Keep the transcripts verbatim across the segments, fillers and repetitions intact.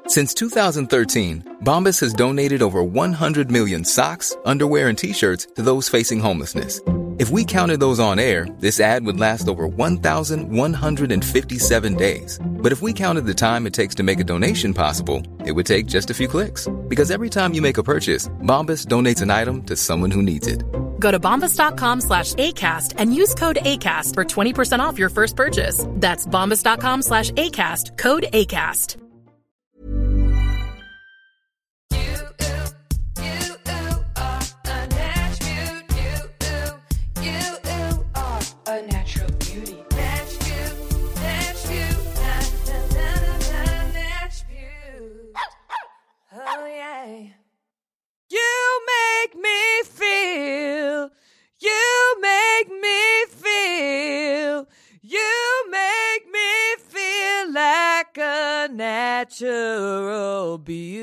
Since two thousand thirteen, Bombas has donated over one hundred million socks, underwear, and T-shirts to those facing homelessness. If we counted those on air, this ad would last over one thousand one hundred fifty-seven days. But if we counted the time it takes to make a donation possible, it would take just a few clicks. Because every time you make a purchase, Bombas donates an item to someone who needs it. Go to bombas.com slash ACAST and use code ACAST for twenty percent off your first purchase. That's bombas.com slash ACAST, code ACAST. You make me feel, you make me feel, you make me feel like a natural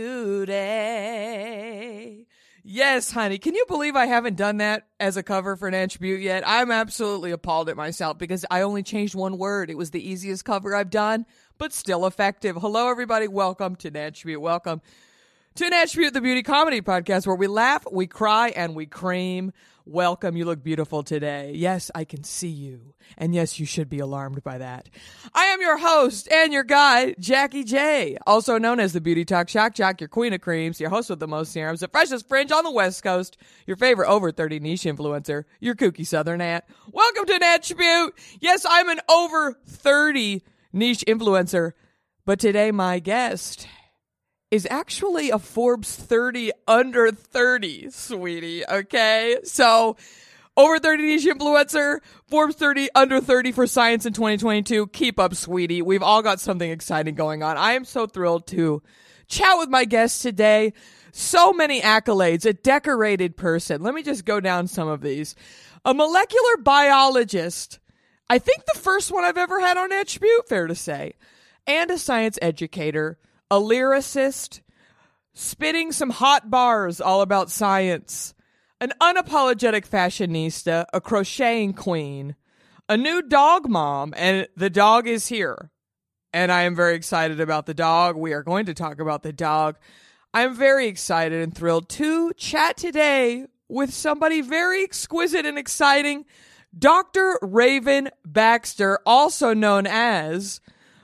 beauty. Yes, honey. Can you believe I haven't done that as a cover for Natch Beaut yet? I'm absolutely appalled at myself because I only changed one word. It was the easiest cover I've done, but still effective. Hello, everybody. Welcome to Natch Beaut. Welcome to Natch Beaut, the beauty comedy podcast where we laugh, we cry, and we cream. Welcome. You look beautiful today. Yes, I can see you. And yes, you should be alarmed by that. I am your host and your guide, Jackie J, also known as the Beauty Talk Shock Jock, your queen of creams, your host with the most serums, the freshest fringe on the West Coast, your favorite over thirty niche influencer, your kooky Southern aunt. Welcome to Natch Beaut. Yes, I'm an over thirty niche influencer, but today my guest is actually a Forbes thirty under thirty, sweetie, okay? So, over thirty niche influencer, Forbes thirty under thirty for science in twenty twenty-two. Keep up, sweetie. We've all got something exciting going on. I am so thrilled to chat with my guest today. So many accolades, a decorated person. Let me just go down some of these. A molecular biologist. I think the first one I've ever had on Natch Beaut, fair to say. And a science educator. A lyricist, spitting some hot bars all about science, an unapologetic fashionista, a crocheting queen, a new dog mom, and the dog is here. And I am very excited about the dog. We are going to talk about the dog. I'm very excited and thrilled to chat today with somebody very exquisite and exciting, Doctor Raven Baxter, also known as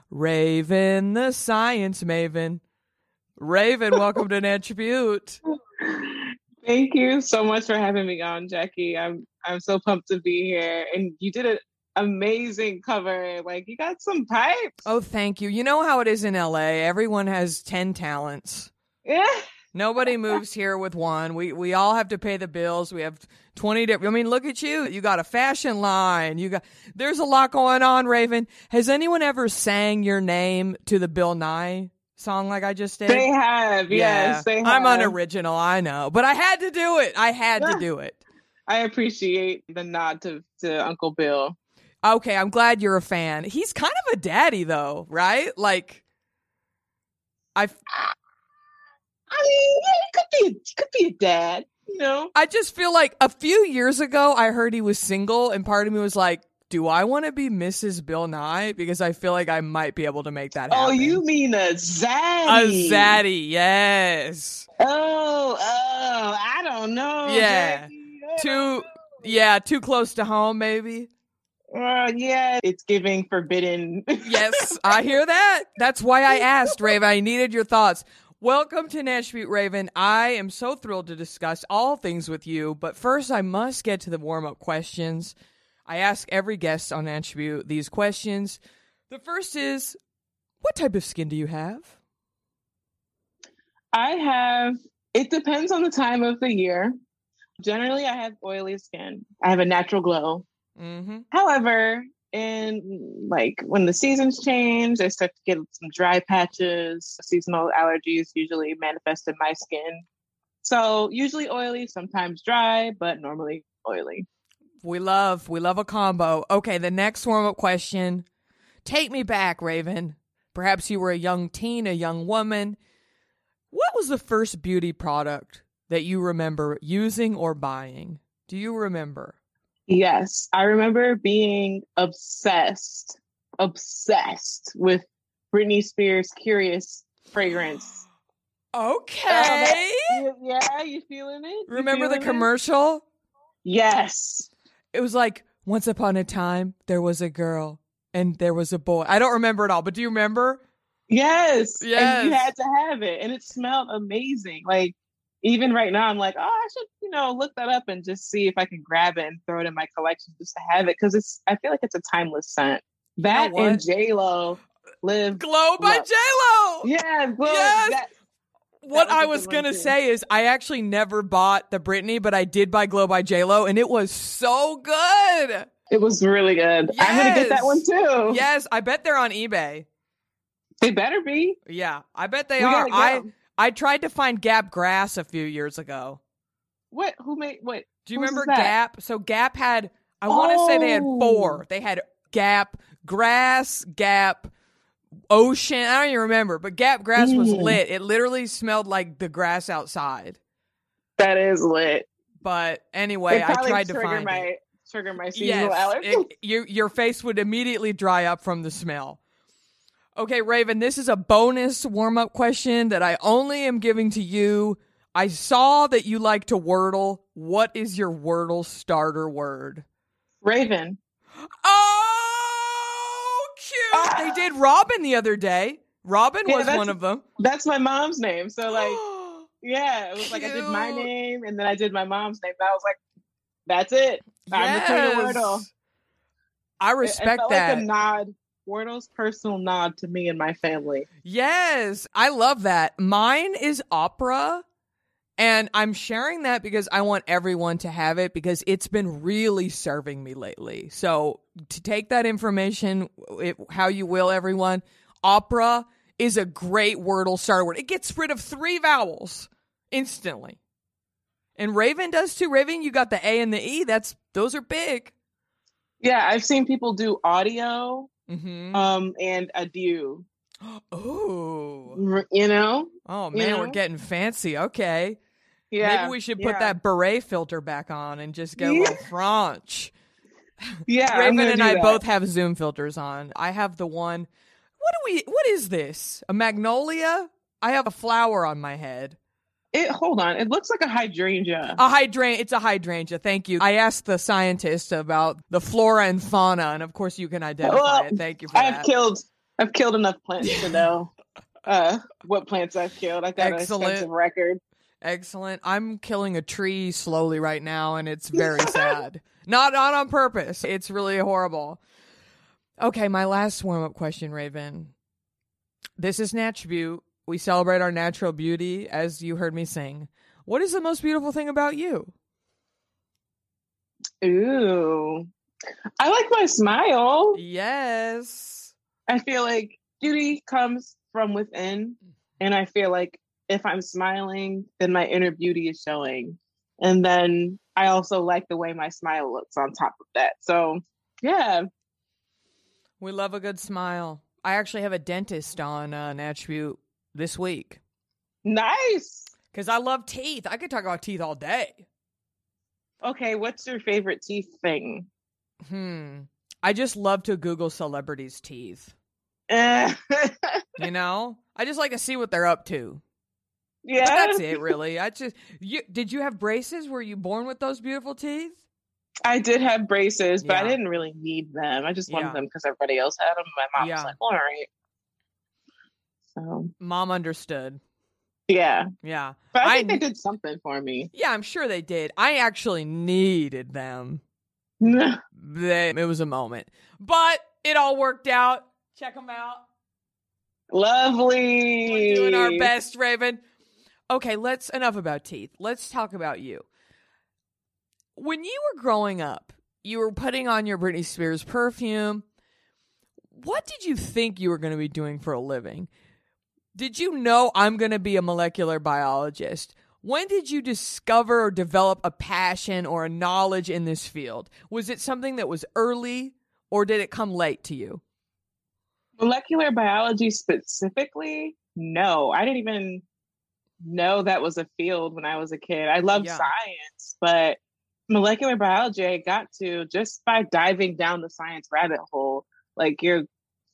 Raven, the science maven. Raven, welcome to Natch Beaut. Thank you so much for having me on, Jackie. I'm I'm so pumped to be here. And you did an amazing cover. Like, you got some pipes. Oh, thank you. You know how it is in L A. Everyone has ten talents. Yeah. Nobody moves here with one. We we all have to pay the bills. We have twenty different. I mean, look at you. You got a fashion line. You got. There's a lot going on, Raven. Has anyone ever sang your name to the Bill Nye song like I just did? They have. Yeah. Yes, they have. I'm unoriginal, I know, but I had to do it. I had to do it. I appreciate the nod to, to Uncle Bill. Okay, I'm glad you're a fan. He's kind of a daddy, though, right? Like, I. I mean, yeah, he could be, he could be a dad, you know? I just feel like a few years ago, I heard he was single, and part of me was like, do I want to be Missus Bill Nye? Because I feel like I might be able to make that happen. Oh, you mean a zaddy? A zaddy, yes. Oh, oh, I don't know. Yeah. I Too, don't know. yeah, too close to home, maybe. Uh, yeah, it's giving forbidden. Yes, I hear that. That's why I asked, Raven. I needed your thoughts. Welcome to Natch Beaut, Raven. I am so thrilled to discuss all things with you, but first I must get to the warm-up questions. I ask every guest on Natch Beaut these questions. The first is, what type of skin do you have? I have, it depends on the time of the year. Generally, I have oily skin. I have a natural glow. Mm-hmm. However, in like when the seasons change, I start to get some dry patches. Seasonal allergies usually manifest in my skin. So usually oily, sometimes dry, but normally oily. We love, we love a combo. Okay, the next warm-up question. Take me back, Raven. Perhaps you were a young teen, a young woman. What was the first beauty product that you remember using or buying? Do you remember? Yes, I remember being obsessed, obsessed with Britney Spears' Curious fragrance. Okay. Uh, yeah, you feeling it? You Remember the feeling it? commercial? Yes. It was like, once upon a time, there was a girl and there was a boy. I don't remember it all, but do you remember? Yes. Yes. And you had to have it. And it smelled amazing. Like, even right now, I'm like, oh, I should, you know, look that up and just see if I can grab it and throw it in my collection just to have it. Because it's, I feel like it's a timeless scent. That You know and what? J-Lo live. Glow by Love. J-Lo. Yeah, Glow. Yes. That, What that I was was a good going to one, too. say is I actually never bought the Britney, but I did buy Glow by J-Lo, and it was so good. It was really good. I'm going to get that one too. Yes, I bet they're on eBay. They better be. Yeah, I bet they We are. gotta I go. I tried to find Gap Grass a few years ago. What? Who made, what? Do you Whose remember is that? Gap? So Gap had, I want to say they had Oh. four. They had Gap Grass, Gap Ocean. I don't even remember, but Gap Grass was Mm. lit. It literally smelled like the grass outside. That is lit. But anyway, It I probably tried to trigger find my, it. Trigger my seasonal Yes, allergy. it, your your face would immediately dry up from the smell. Okay, Raven, this is a bonus warm-up question that I only am giving to you. I saw that you like to Wordle. What is your Wordle starter word? Raven. Oh, cute. Ah. They did Robin the other day. Robin Yeah, was that's- one of them. That's my mom's name. So like, yeah, it was like I did my Cute. name and then I did my mom's name. And I was like, that's it. I'm the queen of Wordle. I It- respect it felt that. like a nod. Wordle's personal nod to me and my family. Yes, I love that. Mine is opera, and I'm sharing that because I want everyone to have it because it's been really serving me lately. So to take that information, it, how you will, everyone, opera is a great Wordle starter word. It gets rid of three vowels instantly. And Raven does too. Raven, you got the A and the E. That's those are big. Yeah, I've seen people do audio Mm-hmm. um, and adieu. Oh, R- You know? oh You man, we're know? getting fancy. Okay. Yeah. Maybe we should put yeah. that beret filter back on and just get a Yeah. little French. Yeah, I'm Raven gonna and do I that. both have Zoom filters on. I have the one. What do we? What is this? A magnolia? I have a flower on my head. It. Hold on. It looks like a hydrangea. A hydrangea. It's a hydrangea. Thank you. I asked the scientist about the flora and fauna, and of course you can identify Well, it. Thank you for I've that. killed. I've killed enough plants to know uh, what plants I've killed. I've got Excellent. an extensive record. Excellent. I'm killing a tree slowly right now, and it's very sad. Not not on purpose. It's really horrible. Okay, my last warm-up question, Raven. This is Natch Butte. We celebrate our natural beauty, as you heard me sing. What is the most beautiful thing about you? Ooh, I like my smile. Yes. I feel like beauty comes from within, and I feel like if I'm smiling, then my inner beauty is showing. And then I also like the way my smile looks on top of that. So, yeah. We love a good smile. I actually have a dentist on uh, Natch Butte this week. Nice. Because I love teeth. I could talk about teeth all day. Okay, what's your favorite teeth thing? Hmm. I just love to Google celebrities' teeth. Eh. You know? I just like to see what they're up to. Yeah. But that's it, really. I just you did you have braces? Were you born with those beautiful teeth? I did have braces, but I Yeah. didn't really need them. I just wanted Yeah. them because everybody else had them. My mom Yeah. was like, all right. So, Mom understood. yeah. Yeah. But I I think kn- they did something for me. Yeah, I'm sure they did. I actually needed them. They, it was a moment. But it all worked out. Check them out. Lovely. We're doing our best, Raven. Okay, let's enough about teeth. Let's talk about you. When you were growing up, you were putting on your Britney Spears perfume. What did you think you were going to be doing for a living? Did you know I'm going to be a molecular biologist? When did you discover or develop a passion or a knowledge in this field? Was it something that was early or did it come late to you? Molecular biology specifically? No, I didn't even know that was a field when I was a kid. I loved Yeah. science, but molecular biology I got to just by diving down the science rabbit hole. Like you're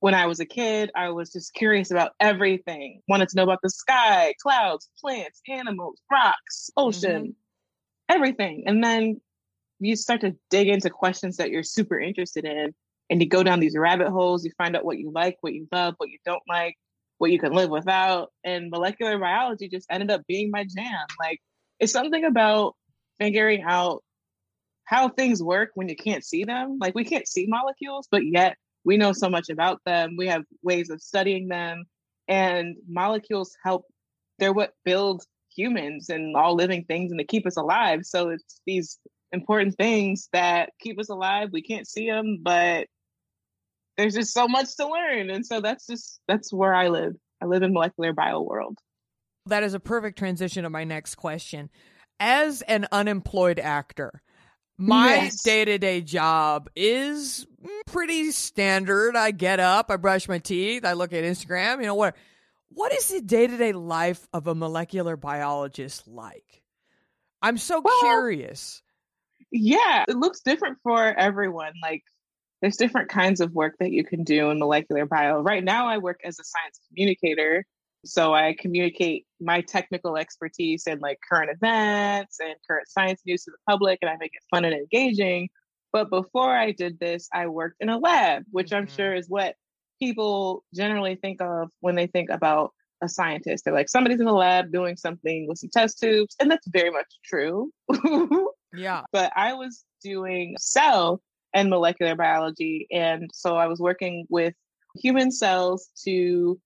when I was a kid, I was just curious about everything. Wanted to know about the sky, clouds, plants, animals, rocks, ocean, mm-hmm. everything. And then you start to dig into questions that you're super interested in, and you go down these rabbit holes. You find out what you like, what you love, what you don't like, what you can live without. And molecular biology just ended up being my jam. Like, it's something about figuring out how things work when you can't see them. Like, we can't see molecules, but yet we know so much about them. We have ways of studying them, and molecules help. They're what build humans and all living things, and they keep us alive. So it's these important things that keep us alive. We can't see them, but there's just so much to learn. And so that's just, that's where I live. I live in molecular bio world. That is a perfect transition to my next question. As an unemployed actor, my Yes. day-to-day job is pretty standard. I get up, I brush my teeth, I look at Instagram, you know, what, what is the day-to-day life of a molecular biologist like? I'm so Well, curious. Yeah, it looks different for everyone. Like, there's different kinds of work that you can do in molecular bio. Right now, I work as a science communicator. So I communicate my technical expertise in like current events and current science news to the public, and I make it fun and engaging. But before I did this, I worked in a lab, which mm-hmm. I'm sure is what people generally think of when they think about a scientist. They're like, somebody's in the lab doing something with some test tubes. And that's very much true. Yeah. But I was doing cell and molecular biology. And so I was working with human cells to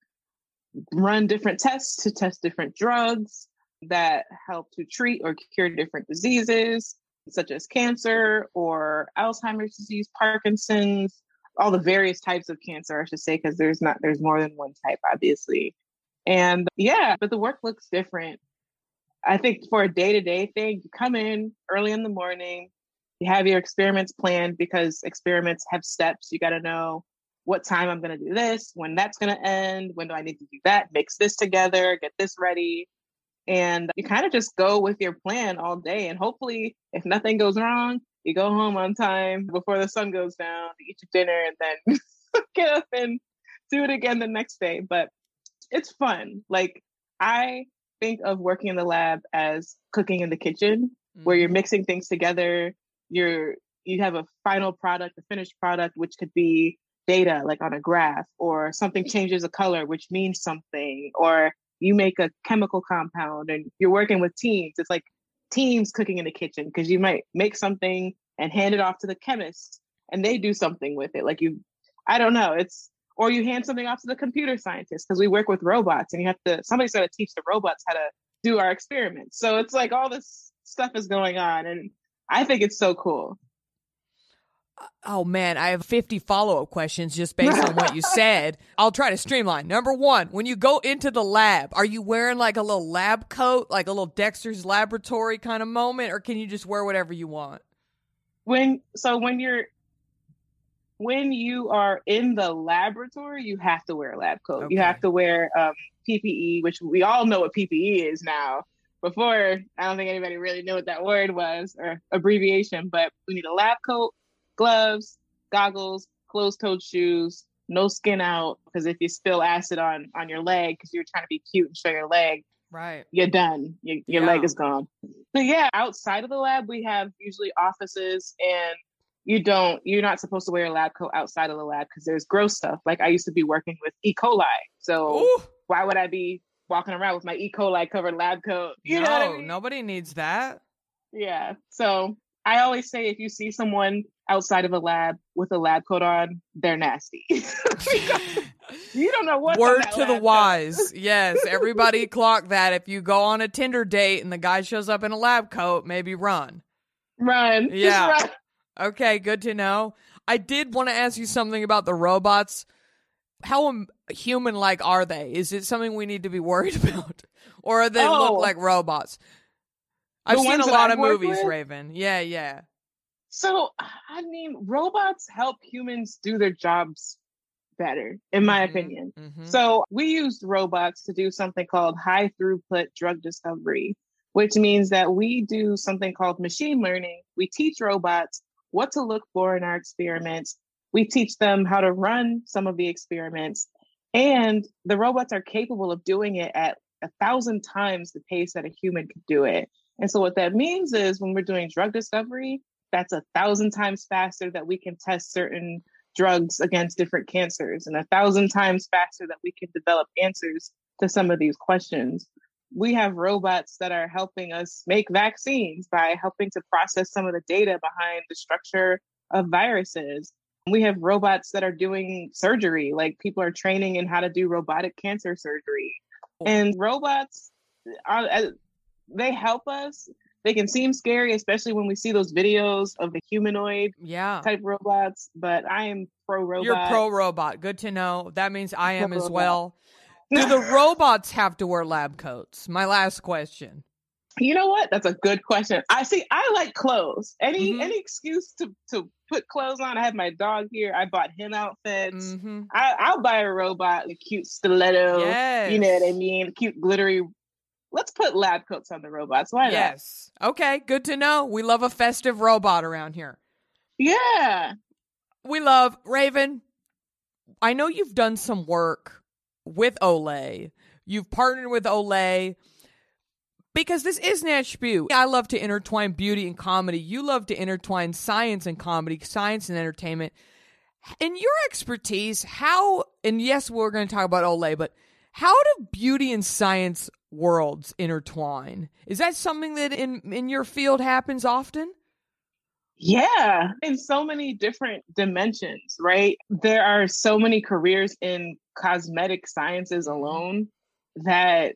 run different tests, to test different drugs that help to treat or cure different diseases, such as cancer or Alzheimer's disease, Parkinson's, all the various types of cancer, I should say, because there's not, there's more than one type, obviously. And yeah, but the work looks different. I think for a day-to-day thing, you come in early in the morning, you have your experiments planned, because experiments have steps. You got to know what time I'm going to do this, when that's going to end, when do I need to do that, mix this together, get this ready. And you kind of just go with your plan all day. And hopefully, if nothing goes wrong, you go home on time before the sun goes down, eat your dinner, and then get up and do it again the next day. But it's fun. Like, I think of working in the lab as cooking in the kitchen, mm-hmm. where you're mixing things together. You're, you have a final product, a finished product, which could be data, like on a graph, or something changes a color, which means something, or you make a chemical compound and you're working with teams. It's like teams cooking in the kitchen, because you might make something and hand it off to the chemist and they do something with it. Like you, I don't know, it's, or you hand something off to the computer scientist, because we work with robots and you have to, somebody's got to teach the robots how to do our experiments. So it's like all this stuff is going on, and I think it's so cool. Oh man, I have fifty follow-up questions just based on what you said. I'll try to streamline. Number one, when you go into the lab, are you wearing like a little lab coat, like a little Dexter's Laboratory kind of moment, or can you just wear whatever you want? When, so when you're, when you are in the laboratory, you have to wear a lab coat. Okay. You have to wear um, P P E, which we all know what P P E is now. Before, I don't think anybody really knew what that word was or abbreviation, but we need a lab coat, gloves, goggles, closed-toed shoes, no skin out, because if you spill acid on on your leg because you're trying to be cute and show your leg, right, you're done. Your, your yeah. leg is gone. So yeah, outside of the lab, we have usually offices, and you don't, you're not supposed to wear a lab coat outside of the lab because there's gross stuff. Like, I used to be working with E. coli, so Ooh. Why would I be walking around with my E. coli covered lab coat? You no, know what I mean? Nobody needs that. Yeah. So I always say, if you see someone outside of a lab with a lab coat on, they're nasty. You don't know what. Word to the wise. Yes, everybody clock that. If you go on a Tinder date and the guy shows up in a lab coat, maybe run. Run. Yeah. Just run. Okay, good to know. I did want to ask you something about the robots. How um, human-like are they? Is it something we need to be worried about? Or are they oh. look like robots? I've the seen a lot of movies, with? Raven. Yeah, yeah. So, I mean, robots help humans do their jobs better, in my mm-hmm. opinion. Mm-hmm. So we used robots to do something called high throughput drug discovery, which means that we do something called machine learning. We teach robots what to look for in our experiments We teach them how to run some of the experiments, and the robots are capable of doing it at a thousand times the pace that a human could do it. And so what that means is when we're doing drug discovery, that's a thousand times faster that we can test certain drugs against different cancers, and a thousand times faster that we can develop answers to some of these questions. We have robots that are helping us make vaccines by helping to process some of the data behind the structure of viruses. We have robots that are doing surgery, like people are training in how to do robotic cancer surgery. And robots, are, they help us. They can seem scary, especially when we see those videos of the humanoid yeah. type robots, but I am pro-robot. You're pro-robot. Good to know. That means I am pro-robot as well. Do the robots have to wear lab coats? My last question. You know what? That's a good question. I see. I like clothes. Any mm-hmm. any excuse to, to put clothes on. I have my dog here. I bought him outfits. Mm-hmm. I, I'll buy a robot, a cute stiletto. Yes. You know what I mean? Cute glittery. Let's put lab coats on the robots. Why not? Yes. Okay. Good to know. We love a festive robot around here. Yeah. We love Raven. I know you've done some work with Olay. You've partnered with Olay. Because this is Natch Beaut. I love to intertwine beauty and comedy. You love to intertwine science and comedy, science and entertainment. In your expertise, how, and yes, we're going to talk about Olay, but how do beauty and science worlds intertwine? Is that something that in, in your field happens often? Yeah, in so many different dimensions, right? There are so many careers in cosmetic sciences alone that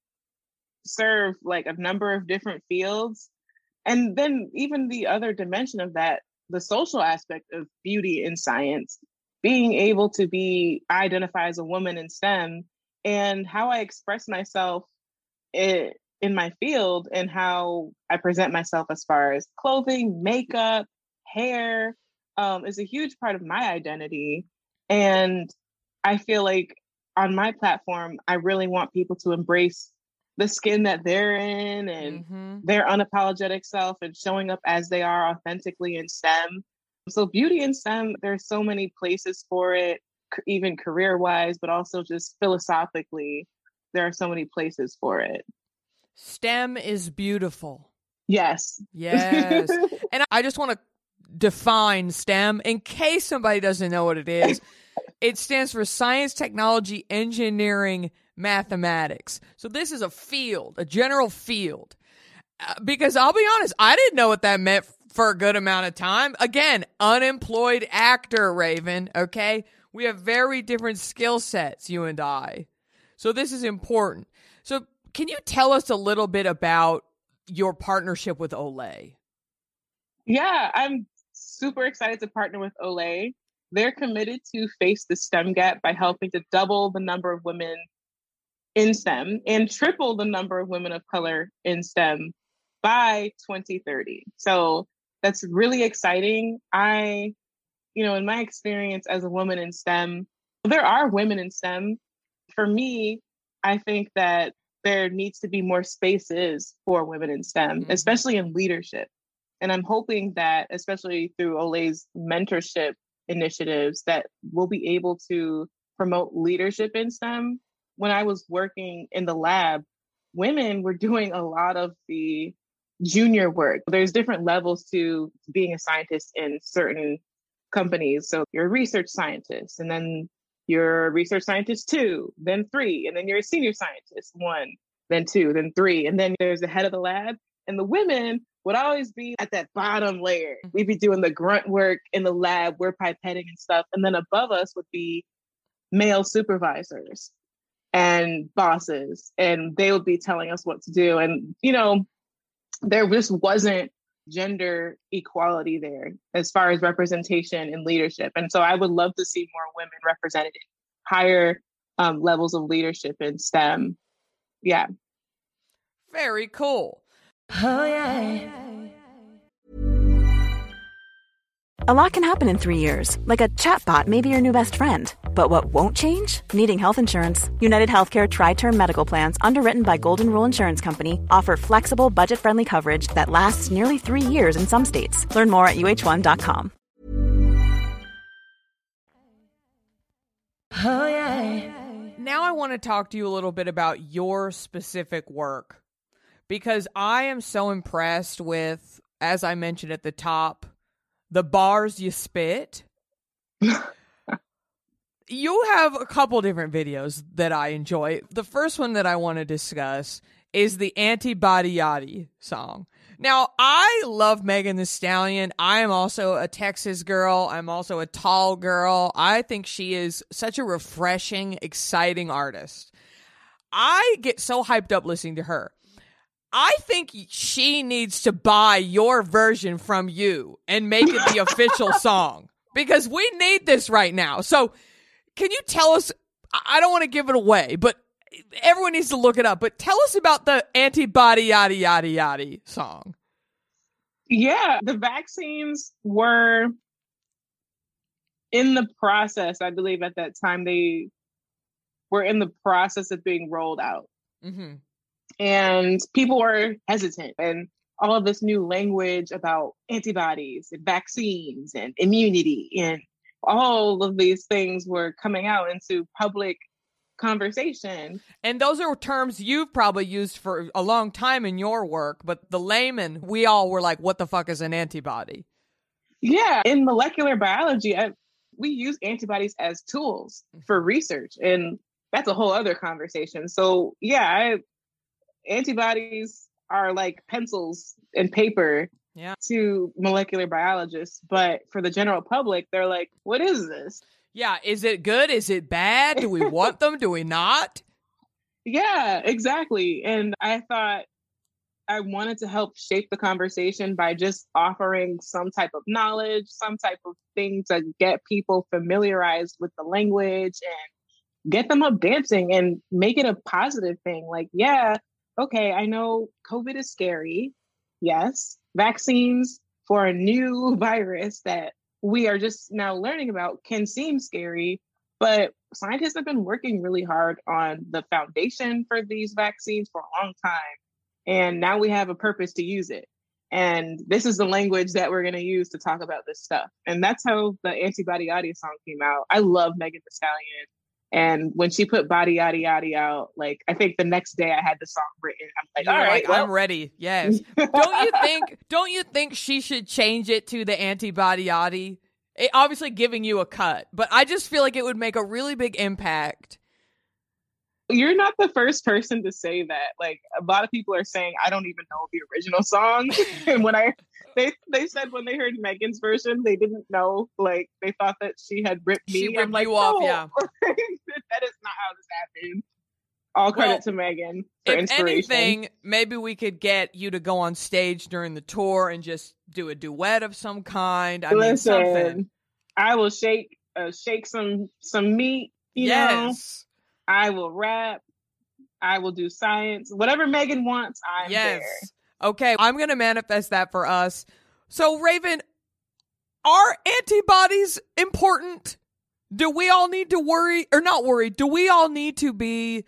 serve like a number of different fields. And then even the other dimension of that, the social aspect of beauty in science, being able to be identified as a woman in STEM, and how I express myself in, in my field and how I present myself as far as clothing, makeup, hair, um, is a huge part of my identity. And I feel like on my platform, I really want people to embrace the skin that they're in and mm-hmm. their unapologetic self and showing up as they are authentically in STEM. So beauty in STEM, there's so many places for it, even career-wise, but also just philosophically, there are so many places for it. STEM is beautiful. Yes. Yes. And I just want to define STEM in case somebody doesn't know what it is. It stands for science, technology, engineering, mathematics. So this is a field, a general field. Uh, because I'll be honest, I didn't know what that meant for a good amount of time. Again, unemployed actor, Raven, okay? We have very different skill sets, you and I. So this is important. So can you tell us a little bit about your partnership with Olay? Yeah, I'm super excited to partner with Olay. They're committed to face the STEM gap by helping to double the number of women in STEM and triple the number of women of color in STEM by twenty thirty. So that's really exciting. I, you know, in my experience as a woman in STEM, there are women in STEM. For me, I think that there needs to be more spaces for women in STEM, mm-hmm. especially in leadership. And I'm hoping that, especially through Olay's mentorship initiatives, that we'll be able to promote leadership in STEM. When I was working in the lab, women were doing a lot of the junior work. There's different levels to being a scientist in certain companies. So you're a research scientist, and then you're a research scientist two, then three, and then you're a senior scientist one, then two, then three, and then there's the head of the lab. And the women would always be at that bottom layer. We'd be doing the grunt work in the lab, we're pipetting and stuff. And then above us would be male supervisors and bosses, and they would be telling us what to do. And, you know, there just wasn't gender equality there as far as representation and leadership. And so I would love to see more women represented in higher um, levels of leadership in STEM. Yeah. Very cool. Oh, yeah. A lot can happen in three years, like a chatbot may be your new best friend. But what won't change? Needing health insurance. United Healthcare Tri-Term Medical Plans, underwritten by Golden Rule Insurance Company, offer flexible, budget-friendly coverage that lasts nearly three years in some states. Learn more at U H one dot com. Oh, yeah. Now I want to talk to you a little bit about your specific work, because I am so impressed with, as I mentioned at the top, the bars you spit. You have a couple different videos that I enjoy. The first one that I want to discuss is the Antibody Yachty song. Now, I love Megan Thee Stallion. I am also a Texas girl. I'm also a tall girl. I think she is such a refreshing, exciting artist. I get so hyped up listening to her. I think she needs to buy your version from you and make it the official song, because we need this right now. So can you tell us, I don't want to give it away, but everyone needs to look it up, but tell us about the Antibody Yachty Yachty Yachty song. Yeah, the vaccines were in the process. I believe at that time they were in the process of being rolled out. Mm-hmm. And people were hesitant, and all of this new language about antibodies and vaccines and immunity and all of these things were coming out into public conversation. And those are terms you've probably used for a long time in your work, but the layman, we all were like, what the fuck is an antibody? Yeah, in molecular biology, I, we use antibodies as tools for research, and that's a whole other conversation. So yeah, I, antibodies are like pencils and paper yeah. to molecular biologists, but for the general public, they're like, what is this? Yeah, is it good? Is it bad? Do we want them? Do we not? Yeah, exactly. And I thought I wanted to help shape the conversation by just offering some type of knowledge, some type of thing to get people familiarized with the language and get them up dancing and make it a positive thing. Like, yeah, okay, I know COVID is scary. Yes. Vaccines for a new virus that we are just now learning about can seem scary, but scientists have been working really hard on the foundation for these vaccines for a long time. And now we have a purpose to use it. And this is the language that we're going to use to talk about this stuff. And that's how the Antibody Yachty song came out. I love Megan Thee Stallion. And when she put Body Yachty Yachty out, like, I think the next day I had the song written. I'm like, all right, like, well. I'm ready. Yes. don't you think, don't you think she should change it to the Antibody Yachty? It, obviously giving you a cut, but I just feel like it would make a really big impact. You're not the first person to say that. Like, a lot of people are saying, I don't even know the original song. And when I, they they said when they heard Megan's version, they didn't know, like, they thought that she had ripped me. She ripped I'm like, you no, off, yeah. that is not how this happened. All credit well, to Megan for if inspiration. Anything, maybe we could get you to go on stage during the tour and just do a duet of some kind. I Listen, mean, something. I will shake, uh, shake some some meat. You yes. know? I will rap. I will do science. Whatever Megan wants, I'm yes. there. Okay, I'm going to manifest that for us. So, Raven, are antibodies important? Do we all need to worry, or not worry, do we all need to be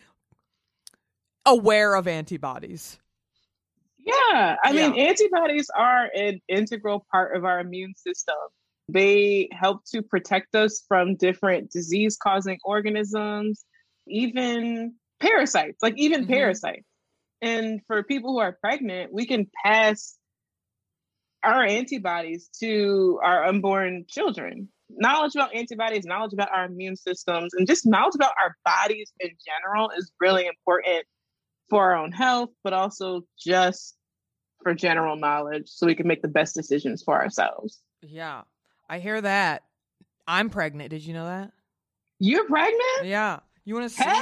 aware of antibodies? Yeah, I yeah. mean, antibodies are an integral part of our immune system. They help to protect us from different disease-causing organisms, even parasites, like even mm-hmm. parasites. And for people who are pregnant, we can pass our antibodies to our unborn children. Knowledge about antibodies, knowledge about our immune systems, and just knowledge about our bodies in general is really important for our own health, but also just for general knowledge so we can make the best decisions for ourselves. Yeah, I hear that. I'm pregnant. Did you know that? You're pregnant? Yeah. You want to see?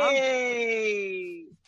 Hey! I'm...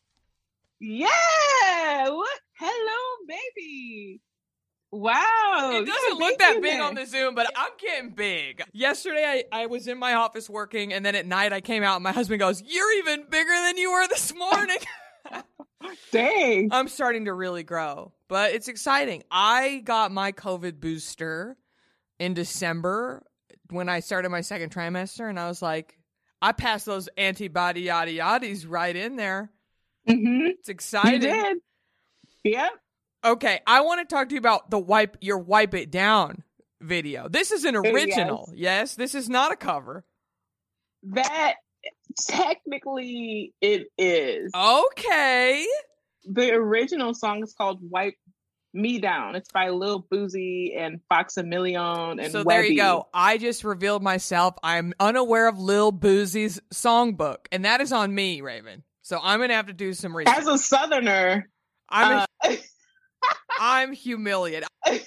Yeah! What? Hello, baby! Wow! It doesn't look that big on the Zoom, but I'm getting big. Yesterday, I, I was in my office working, and then at night I came out, and my husband goes, "You're even bigger than you were this morning." Dang. I'm starting to really grow, but it's exciting. I got my COVID booster in December when I started my second trimester, and I was like, I passed those antibody yada yaddies right in there. Mm-hmm. It's exciting. You did. Yep. Okay, I want to talk to you about the wipe your wipe it down video. This is an original. Yes, yes this is not a cover. That technically it is. Okay. The original song is called Wipe Me Down. It's by Lil Boozy and Foxamillion and So Webby. there you go. I just revealed myself. I'm unaware of Lil Boozy's songbook, and that is on me, Raven. So I'm going to have to do some research. As a Southerner, I'm, uh, I'm humiliated.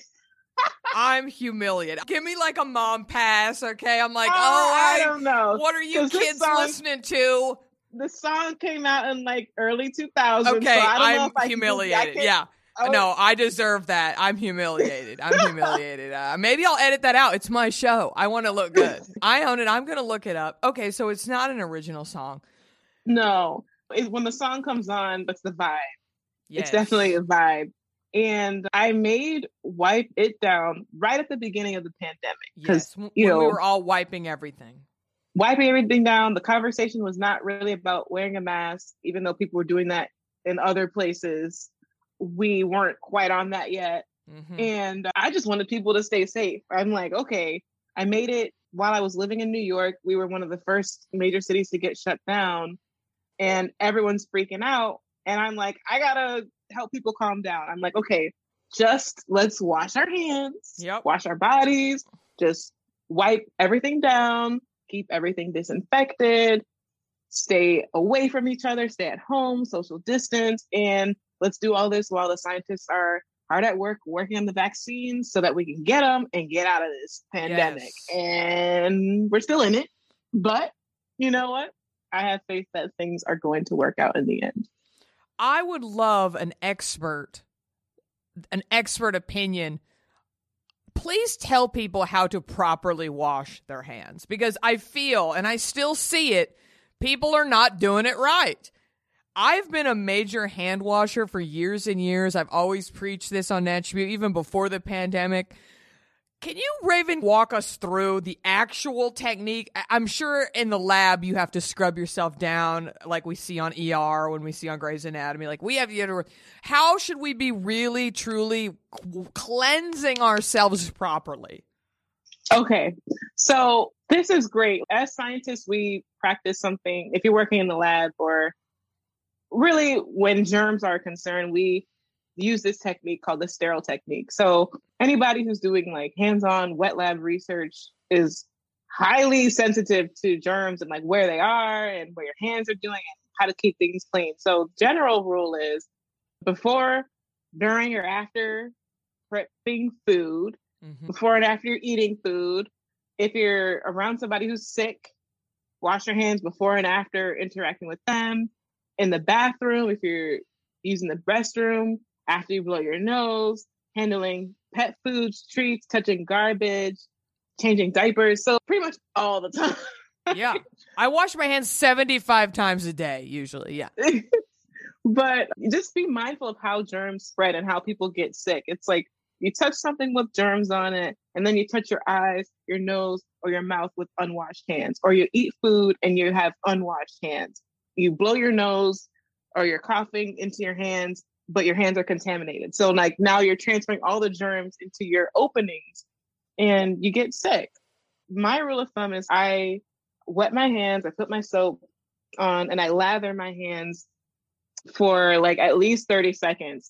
I'm humiliated. Give me like a mom pass, okay? I'm like, uh, oh, I, I don't know. What are you 'Cause this kids song- listening to? The song came out in like early two thousands. Okay, so I don't know I'm if I humiliated. Can, I yeah. Oh. No, I deserve that. I'm humiliated. I'm humiliated. Uh, maybe I'll edit that out. It's my show. I want to look good. I own it. I'm going to look it up. Okay, so it's not an original song. No. It, when the song comes on, that's the vibe. Yes. It's definitely a vibe. And I made Wipe It Down right at the beginning of the pandemic. Because, Yes, you when know, we were all wiping everything. Wiping everything down. The conversation was not really about wearing a mask, even though people were doing that in other places. We weren't quite on that yet. Mm-hmm. And I just wanted people to stay safe. I'm like, okay, I made it while I was living in New York. We were one of the first major cities to get shut down, and everyone's freaking out. And I'm like, I gotta help people calm down. I'm like, okay, just let's wash our hands, Yep. wash our bodies, just wipe everything down, keep everything disinfected, stay away from each other, stay at home, social distance, and let's do all this while the scientists are hard at work working on the vaccines so that we can get them and get out of this pandemic. Yes. And we're still in it. But you know what? I have faith that things are going to work out in the end. I would love an expert, an expert opinion. Please tell people how to properly wash their hands, because I feel, and I still see it, people are not doing it right. I've been a major hand washer for years and years. I've always preached this on Nat Tribute, even before the pandemic. Can you, Raven, walk us through the actual technique? I'm sure in the lab you have to scrub yourself down like we see on E R, when we see on Grey's Anatomy. Like we have to. How should we be really, truly cleansing ourselves properly? Okay, so this is great. As scientists, we practice something. If you're working in the lab, or really when germs are concerned, we use this technique called the sterile technique. So anybody who's doing like hands-on wet lab research is highly sensitive to germs and like where they are and where your hands are doing and how to keep things clean. So general rule is before, during, or after prepping food, Mm-hmm. before and after you're eating food, if you're around somebody who's sick, wash your hands before and after interacting with them. In the bathroom, if you're using the restroom, after you blow your nose, handling pet foods, treats, touching garbage, changing diapers. So pretty much all the time. Yeah. I wash my hands seventy-five times a day, usually. Yeah. But just be mindful of how germs spread and how people get sick. It's like you touch something with germs on it, and then you touch your eyes, your nose, or your mouth with unwashed hands. Or you eat food and you have unwashed hands. You blow your nose or you're coughing into your hands, but your hands are contaminated. So like now you're transferring all the germs into your openings and you get sick. My rule of thumb is I wet my hands, I put my soap on, and I lather my hands for like at least thirty seconds.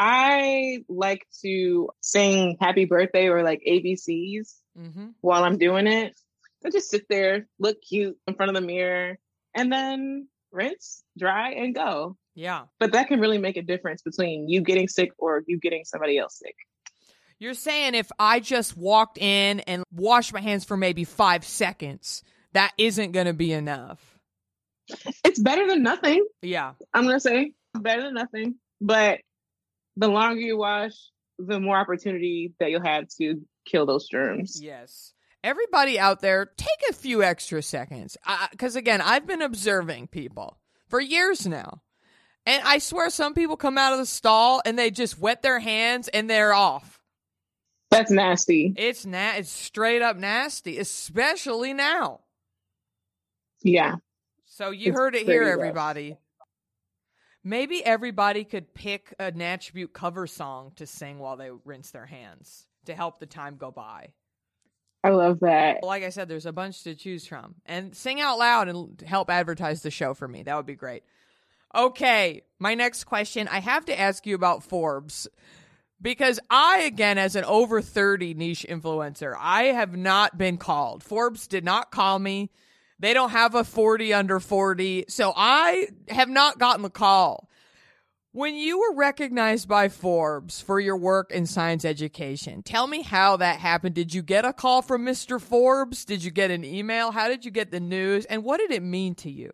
I like to sing happy birthday or like A B Cs Mm-hmm. while I'm doing it. I just sit there, look cute in front of the mirror, and then rinse, dry, and go. Yeah. But that can really make a difference between you getting sick or you getting somebody else sick. You're saying if I just walked in and washed my hands for maybe five seconds, that isn't going to be enough. It's better than nothing. Yeah. I'm going to say better than nothing. But the longer you wash, the more opportunity that you'll have to kill those germs. Yes. Everybody out there, take a few extra seconds. Because, again, I've been observing people for years now. And I swear some people come out of the stall and they just wet their hands and they're off. That's nasty. It's na- It's straight up nasty, especially now. Yeah. So you It's heard it pretty here, rough. everybody. Maybe everybody could pick a Nat Tribute cover song to sing while they rinse their hands to help the time go by. I love that. Like I said, there's a bunch to choose from. And sing out loud and help advertise the show for me. That would be great. Okay, my next question. I have to ask you about Forbes. Because I, again, as an over thirty niche influencer, I have not been called. Forbes did not call me. They don't have a forty under forty. So I have not gotten the call. When you were recognized by Forbes for your work in science education, tell me how that happened. Did you get a call from Mister Forbes? Did you get an email? How did you get the news? And what did it mean to you?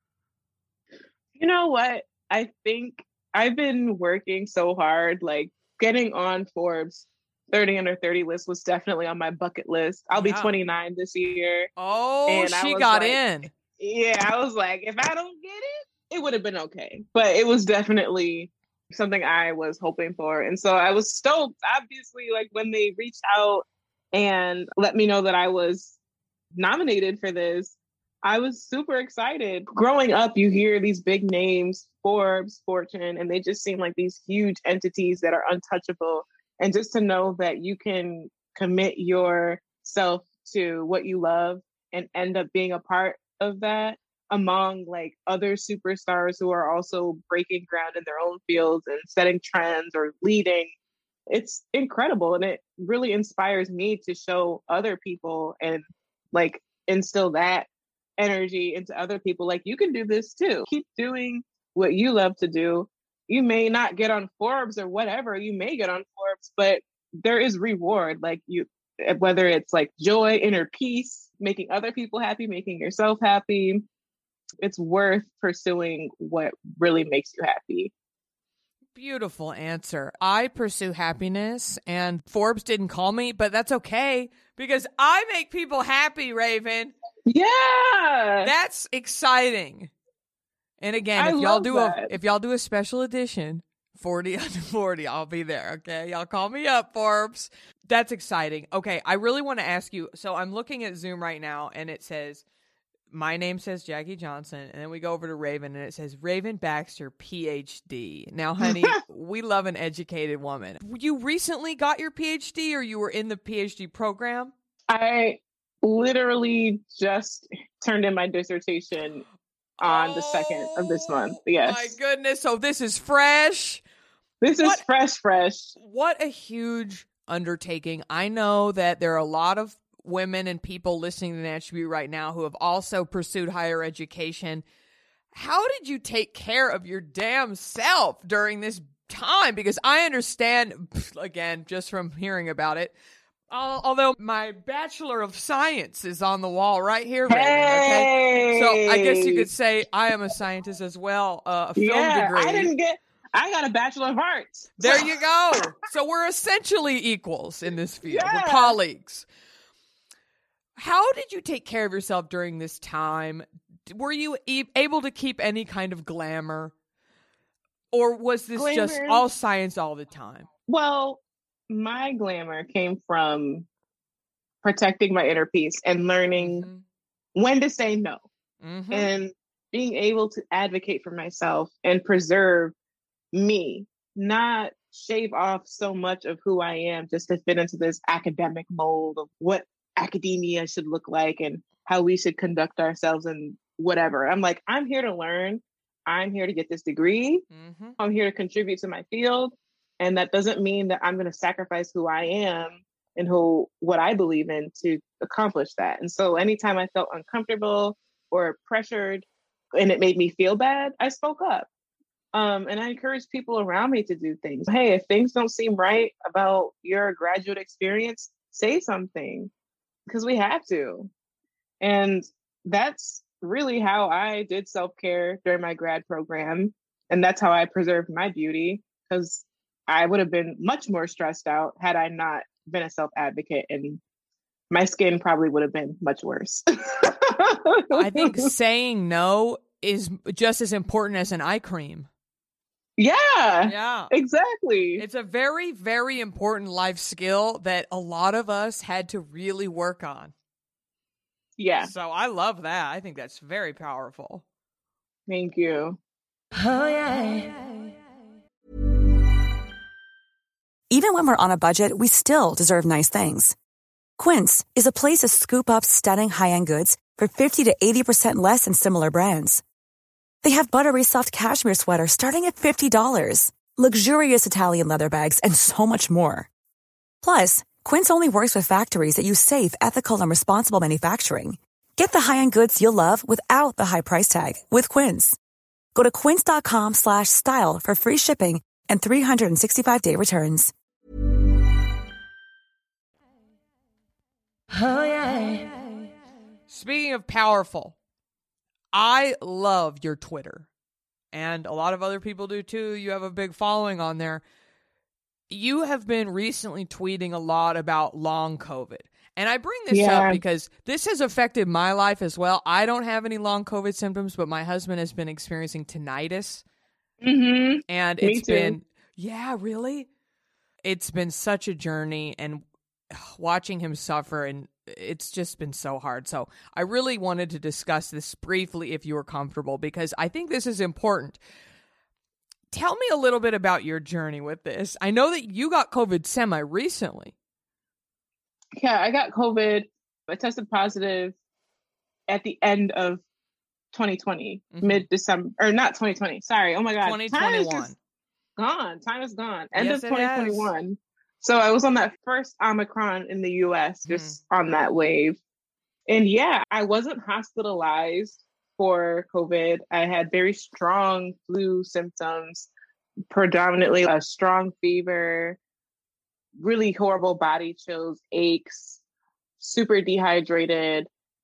You know what? I think I've been working so hard, like getting on Forbes thirty under thirty list was definitely on my bucket list. I'll be Wow. twenty-nine this year. Oh, And I she was got like- in. Yeah, I was like, if I don't get it, it would have been okay. But it was definitely something I was hoping for. And so I was stoked, obviously, like when they reached out and let me know that I was nominated for this, I was super excited. Growing up, you hear these big names, Forbes, Fortune, and they just seem like these huge entities that are untouchable. And just to know that you can commit yourself to what you love and end up being a part of that among like other superstars who are also breaking ground in their own fields and setting trends or leading, it's incredible. And it really inspires me to show other people and like instill that energy into other people. Like, you can do this too. Keep doing what you love to do. You may not get on Forbes or whatever, you may get on Forbes, but there is reward. Like, you, whether it's like joy, inner peace, making other people happy, making yourself happy, it's worth pursuing what really makes you happy. Beautiful answer. I pursue happiness, and Forbes didn't call me, but that's okay because I make people happy, Raven. Yeah. That's exciting. And again, I if y'all love do that. a if y'all do a special edition, forty under forty, I'll be there, okay? Y'all call me up, Forbes. That's exciting. Okay, I really want to ask you, so I'm looking at Zoom right now, and it says, my name says Jackie Johnson, and then we go over to Raven, and it says Raven Baxter, P H D. Now, honey, we love an educated woman. You recently got your P H D, or you were in the P H D program? I literally just turned in my dissertation on the second of this month. Yes. My goodness. So this is fresh. This is What- fresh, fresh. What a huge undertaking. I know that there are a lot of women and people listening to Natch Beauty right now who have also pursued higher education. How did you take care of your damn self during this time? Because I understand, again, just from hearing about it, al- although my Bachelor of Science is on the wall right here, Raven, okay? So I guess you could say I am a scientist as well, uh, a film yeah, degree. I didn't get, I got a Bachelor of Arts. There you go. So we're essentially equals in this field. Yeah. We're colleagues. How did you take care of yourself during this time? Were you e- able to keep any kind of glamour? Or was this just Glamour? all science all the time? Well, my glamour came from protecting my inner peace and learning Mhm. when to say no Mhm. and being able to advocate for myself and preserve me, not shave off so much of who I am just to fit into this academic mold of what academia should look like and how we should conduct ourselves and whatever. I'm like, I'm here to learn. I'm here to get this degree. Mhm. I'm here to contribute to my field. And that doesn't mean that I'm going to sacrifice who I am and who what I believe in to accomplish that. And so anytime I felt uncomfortable or pressured and it made me feel bad, I spoke up. Um, and I encourage people around me to do things. Hey, if things don't seem right about your graduate experience, say something because we have to. And that's really how I did self-care during my grad program. And that's how I preserved my beauty, because I would have been much more stressed out had I not been a self-advocate, and my skin probably would have been much worse. I think saying no is just as important as an eye cream. Yeah, Yeah. exactly. It's a very, very important life skill that a lot of us had to really work on. Yeah, So I love that. I think that's very powerful. thank you. Even when we're on a budget, we still deserve nice things. Quince is a place to scoop up stunning high-end goods for fifty to eighty percent less than similar brands. They have buttery soft cashmere sweaters starting at fifty dollars, luxurious Italian leather bags, and so much more. Plus, Quince only works with factories that use safe, ethical, and responsible manufacturing. Get the high-end goods you'll love without the high price tag with Quince. Go to quince.com slash style for free shipping and three sixty-five day returns. Oh, yeah. Speaking of powerful, I love your Twitter, and a lot of other people do too. You have a big following on there. You have been recently tweeting a lot about long COVID. And I bring this yeah. up because this has affected my life as well. I don't have any long COVID symptoms, but my husband has been experiencing tinnitus. Mm-hmm. And Me it's too. been, yeah, really? It's been such a journey, and watching him suffer, and it's just been so hard. So I really wanted to discuss this briefly if you were comfortable, because I think this is important. Tell me a little bit about your journey with this. I know that you got COVID semi-recently. Yeah, I got COVID. I tested positive at the end of twenty twenty, mm-hmm. mid-December, or not twenty twenty. Sorry. Oh my God. twenty twenty-one. Time is just gone. Time is gone. End yes, of twenty twenty-one. So I was on that first Omicron in the U S, just mm. on that wave. And yeah, I wasn't hospitalized for COVID. I had very strong flu symptoms, predominantly a strong fever, really horrible body chills, aches, super dehydrated.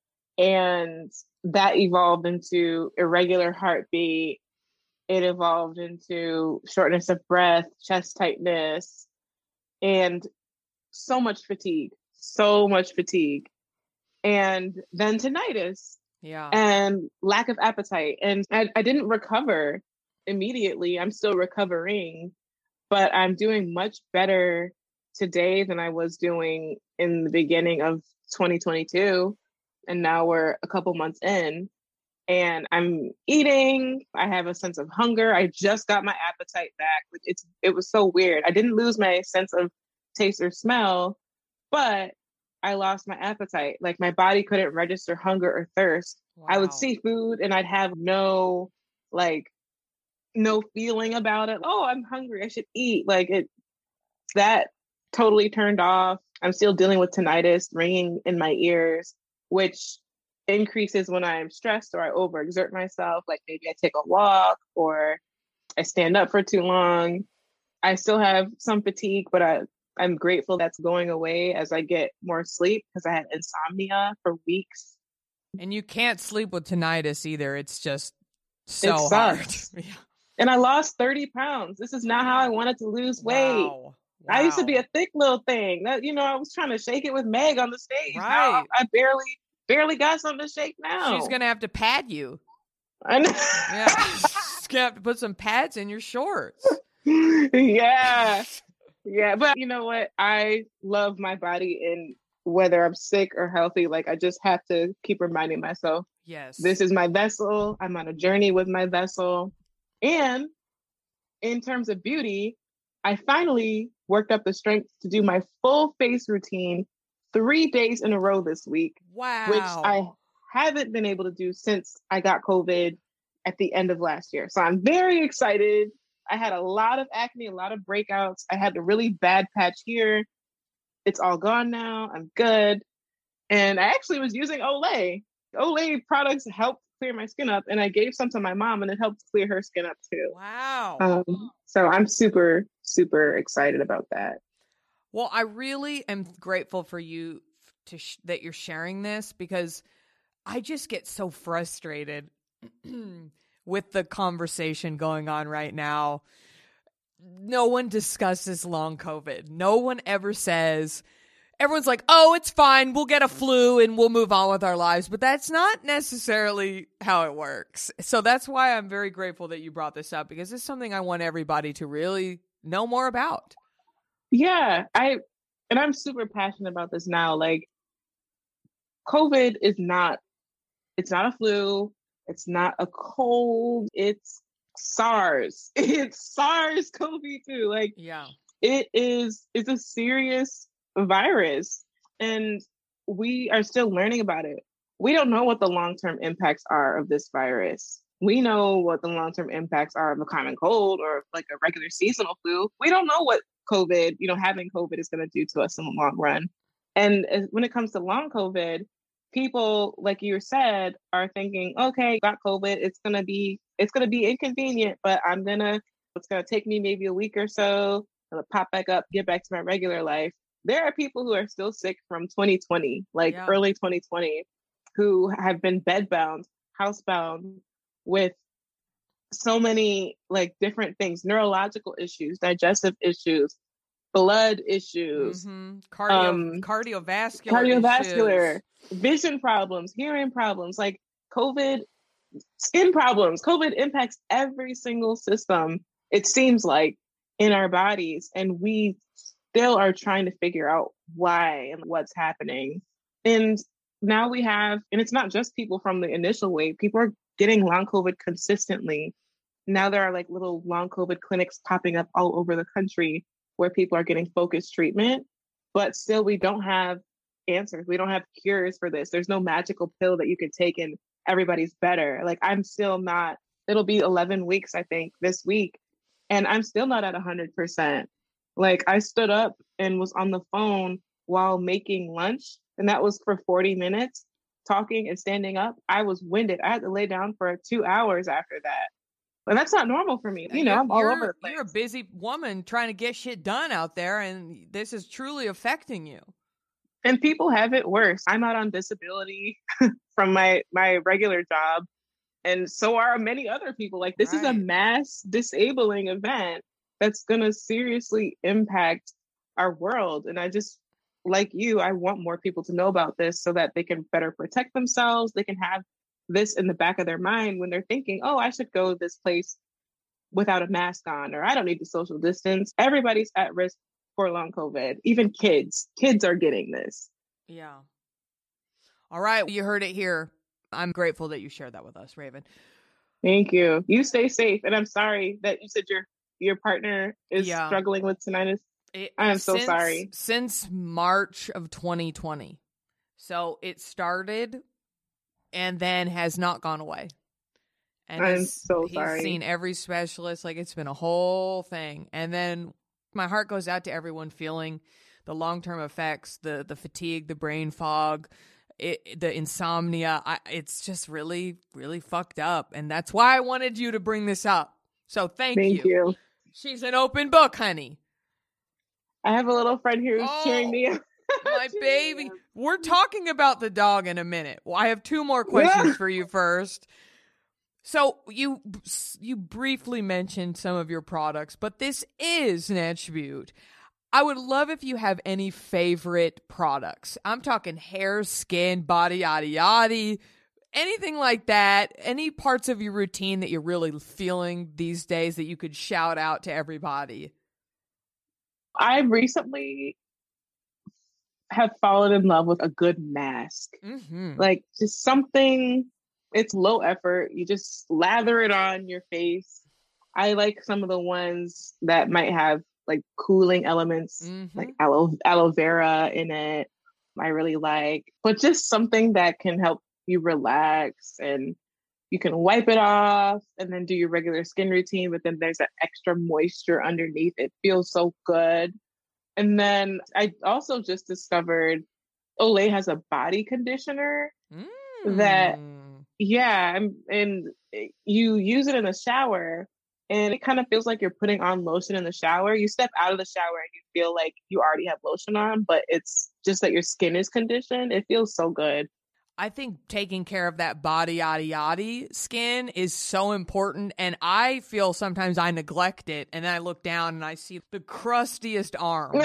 And that evolved into irregular heartbeat. It evolved into shortness of breath, chest tightness, and so much fatigue, so much fatigue. And then tinnitus. Yeah. And lack of appetite. And I, I didn't recover immediately. I'm still recovering, but I'm doing much better today than I was doing in the beginning of twenty twenty-two. And now we're a couple months in, and I'm eating. I have a sense of hunger. I just got my appetite back. It's it was so weird. I didn't lose my sense of taste or smell, but I lost my appetite. Like, my body couldn't register hunger or thirst. Wow. I would see food and I'd have no, like, no feeling about it. Oh, I'm hungry. I should eat. Like, it, that totally turned off. I'm still dealing with tinnitus ringing in my ears, which increases when I'm stressed or I overexert myself. Like, maybe I take a walk or I stand up for too long. I still have some fatigue, but I, I'm grateful that's going away as I get more sleep, because I had insomnia for weeks. And you can't sleep with tinnitus either. It's just so it hard. Yeah. And I lost thirty pounds. This is not how I wanted to lose weight. Wow. Wow. I used to be a thick little thing. That, you know, I was trying to shake it with Meg on the stage. Right. Now I barely, barely got something to shake now. She's going to have to pad you. I know. Yeah. She's going to have to put some pads in your shorts. Yeah. Yeah. But you know what? I love my body, and whether I'm sick or healthy, like, I just have to keep reminding myself, yes, this is my vessel. I'm on a journey with my vessel. And in terms of beauty, I finally worked up the strength to do my full face routine three days in a row this week. Wow. Which I haven't been able to do since I got COVID at the end of last year. So I'm very excited. I had a lot of acne, a lot of breakouts. I had a really bad patch here. It's all gone now. I'm good. And I actually was using Olay. Olay products helped clear my skin up, and I gave some to my mom, and it helped clear her skin up too. Wow. Um, so I'm super, super excited about that. Well, I really am grateful for you to sh- that you're sharing this, because I just get so frustrated with the conversation going on right now. No one discusses long COVID. No one ever says, everyone's like, oh, it's fine, we'll get a flu and we'll move on with our lives. But that's not necessarily how it works. So that's why I'm very grateful that you brought this up, because it's something I want everybody to really know more about. Yeah, I and I'm super passionate about this now. Like, COVID is not, it's not a flu. It's not a cold. It's SARS. It's SARS CoV two. Like, yeah, it is, it's a serious virus. And we are still learning about it. We don't know what the long-term impacts are of this virus. We know what the long-term impacts are of a common cold or like a regular seasonal flu. We don't know what COVID, you know, having COVID is going to do to us in the long run. And when it comes to long COVID, people, like you said, are thinking, okay, got COVID. It's going to be, it's going to be inconvenient, but I'm going to, it's going to take me maybe a week or so to pop back up, get back to my regular life. There are people who are still sick from twenty twenty, like yeah. early twenty twenty, who have been bedbound, housebound with so many like different things, neurological issues, digestive issues, blood issues, mm-hmm. Cardio, um, cardiovascular, cardiovascular, issues. Vision problems, hearing problems, like COVID, skin problems. COVID impacts every single system, it seems like, in our bodies. And we still are trying to figure out why and what's happening. And now we have, and it's not just people from the initial wave, people are getting long COVID consistently. Now there are like little long COVID clinics popping up all over the country where people are getting focused treatment, but still we don't have answers. We don't have cures for this. There's no magical pill that you can take and everybody's better. Like I'm still not, it'll be eleven weeks, I think, this week. And I'm still not at one hundred percent. Like I stood up and was on the phone while making lunch, and that was for forty minutes, talking and standing up. I was winded. I had to lay down for two hours after that. But that's not normal for me. You know, you're, I'm all you're, over the place. You're a busy woman trying to get shit done out there, and this is truly affecting you. And people have it worse. I'm out on disability from my, my regular job. And so are many other people. Like this right. is a mass disabling event that's going to seriously impact our world. And I just, like you, I want more people to know about this so that they can better protect themselves. They can have this in the back of their mind when they're thinking, oh, I should go to this place without a mask on, or I don't need to social distance. Everybody's at risk for long COVID. Even kids. Kids are getting this. Yeah. All right. You heard it here. I'm grateful that you shared that with us, Raven. Thank you. You stay safe. And I'm sorry that you said your your partner is yeah. struggling with tinnitus. It, I am so since, sorry. Since March of twenty twenty. So it started and then has not gone away. And I'm so he's sorry. He's seen every specialist. Like it's been a whole thing. And then my heart goes out to everyone feeling the long-term effects, the the fatigue, the brain fog, It, the insomnia. I, it's just really, really fucked up. And that's why I wanted you to bring this up. So thank, thank you. you. She's an open book, honey. I have a little friend here who's oh, cheering me up. My baby. We're talking about the dog in a minute. Well, I have two more questions yeah. for you first. So you you briefly mentioned some of your products, but this is Natch Beaut. I would love if you have any favorite products. I'm talking hair, skin, body, yada, yada, anything like that. Any parts of your routine that you're really feeling these days that you could shout out to everybody? I recently have fallen in love with a good mask. Mm-hmm. Like just something, it's low effort. You just lather it on your face. I like some of the ones that might have like cooling elements, mm-hmm. like aloe, aloe vera in it. I really like, but just something that can help you relax and you can wipe it off and then do your regular skin routine, but then there's that extra moisture underneath. It feels so good. And then I also just discovered Olay has a body conditioner mm. that, yeah, and, and you use it in the shower and it kind of feels like you're putting on lotion in the shower. You step out of the shower and you feel like you already have lotion on, but it's just that your skin is conditioned. It feels so good. I think taking care of that body yada yada skin is so important. And I feel sometimes I neglect it. And then I look down and I see the crustiest arm.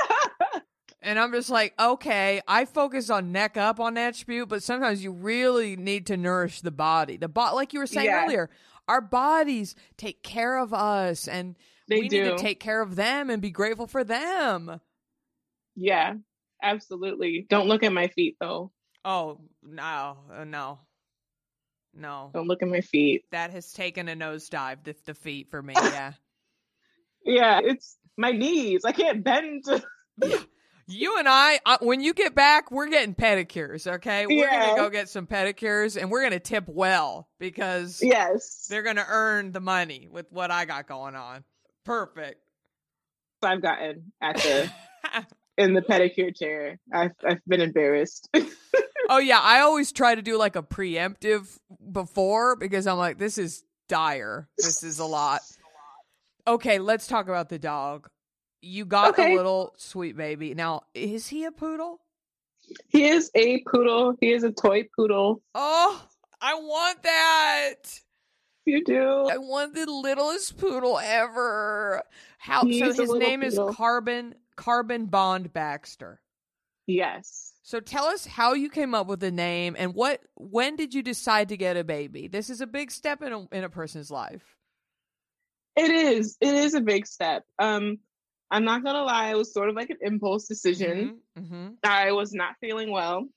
And I'm just like, okay, I focus on neck up on Natch Beaut, but sometimes you really need to nourish the body. The bo- Like you were saying yeah. earlier, our bodies take care of us and they we do. need to take care of them and be grateful for them. Yeah, absolutely. Don't look at my feet though. Oh, no, uh, no, no. Don't look at my feet. That has taken a nosedive, the, the feet for me, yeah. Yeah, it's my knees. I can't bend. yeah. You and I, uh, when you get back, we're getting pedicures, okay? We're Yeah. going to go get some pedicures, and we're going to tip well because Yes. they're going to earn the money with what I got going on. Perfect. I've gotten at the in the pedicure chair. I've I've been embarrassed. Oh, yeah. I always try to do like a preemptive before because I'm like, this is dire. This is a lot. Okay, let's talk about the dog. You got Okay. a little sweet baby. Now, is he a poodle? He is a poodle. He is a toy poodle. Oh, I want that. You do. I want the littlest poodle ever. How? He's so a his little name poodle. is Carbon Carbon Bond Baxter. Yes. So tell us how you came up with the name and what. When did you decide to get a baby? This is a big step in a, in a person's life. It is. It is a big step. Um, I'm not gonna lie. It was sort of like an impulse decision. Mm-hmm, mm-hmm. I was not feeling well,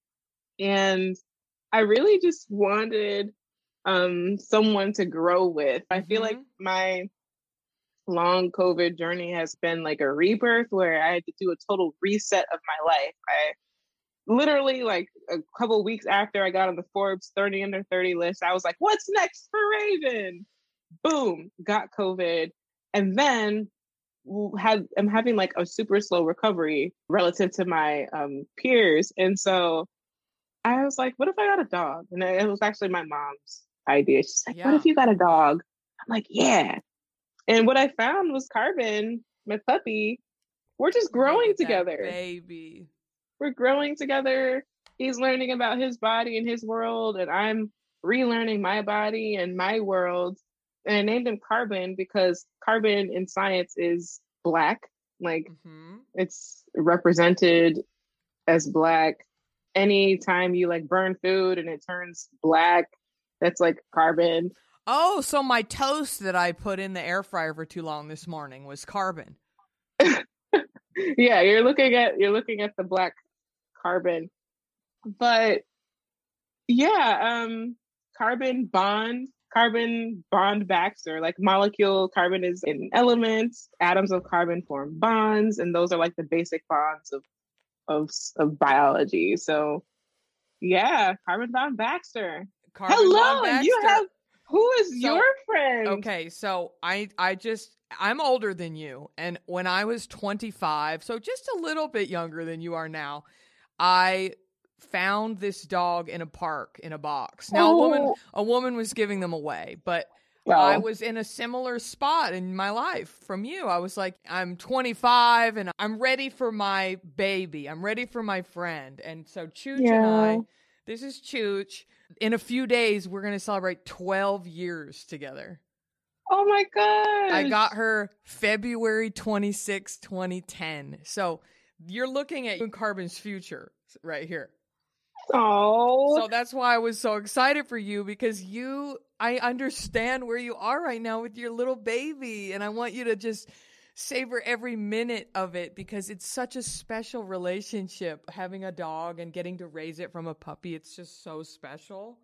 and I really just wanted um someone to grow with. I feel like Mhm. my long COVID journey has been like a rebirth where I had to do a total reset of my life. I literally, like a couple weeks after I got on the Forbes thirty under thirty list, I was like, what's next for Raven? Boom, got COVID. And then had I'm having like a super slow recovery relative to my um, peers. And so I was like, what if I got a dog? And it was actually my mom's idea. She's like, what Yeah. if you got a dog? I'm like, yeah. And what I found was Carbon, my puppy, we're just growing Look at that together. baby. We're growing together. He's learning about his body and his world, and I'm relearning my body and my world. And I named him Carbon because carbon in science is black. Like Mm-hmm. it's represented as black. Anytime you like burn food and it turns black, that's like carbon. Oh, so my toast that I put in the air fryer for too long this morning was carbon. Yeah, you're looking at you're looking at the black carbon. But yeah, um carbon bond, carbon bond Baxter, like molecule carbon is in elements, atoms of carbon form bonds, and those are like the basic bonds of of of biology. So yeah, carbon bond Baxter. Carbon Hello, Bond and you Baxter. have who is So- your friend? Okay, so I I just I'm older than you, and when I was twenty-five, so just a little bit younger than you are now, I found this dog in a park in a box. Now a woman Oh. a woman was giving them away, but Well, I was in a similar spot in my life from you. I was like, I'm twenty-five and I'm ready for my baby. I'm ready for my friend. And so Chooch and I, Yeah. this is Chooch. In a few days, we're going to celebrate twelve years together. oh my god. I got her February twenty-sixth, twenty ten. So you're looking at Carbon's future right here. Oh. So that's why I was so excited for you, because you, I understand where you are right now with your little baby. And I want you to just savor every minute of it, because it's such a special relationship, having a dog and getting to raise it from a puppy. It's just so special.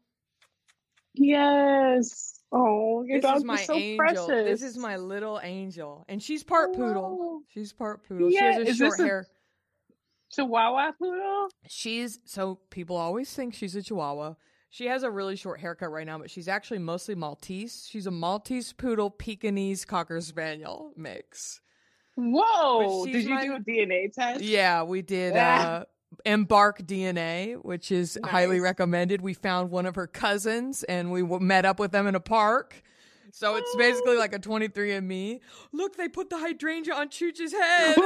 Yes. Oh, your This dog is my so angel. precious. This is my little angel. And she's part poodle. Oh. She's part poodle. Yeah, She has a is short this a- hair. Chihuahua poodle. She's, so people always think she's a Chihuahua. She has a really short haircut right now, but she's actually mostly Maltese. She's a Maltese poodle, Pekingese Cocker Spaniel mix. Whoa! But Did she's you my- do a D N A test? Yeah, we did Ah. uh, Embark D N A, which is highly Nice. recommended. We found one of her cousins and we w- met up with them in a park. So it's basically like a twenty-three and me. Look, they put the hydrangea on Chooch's head.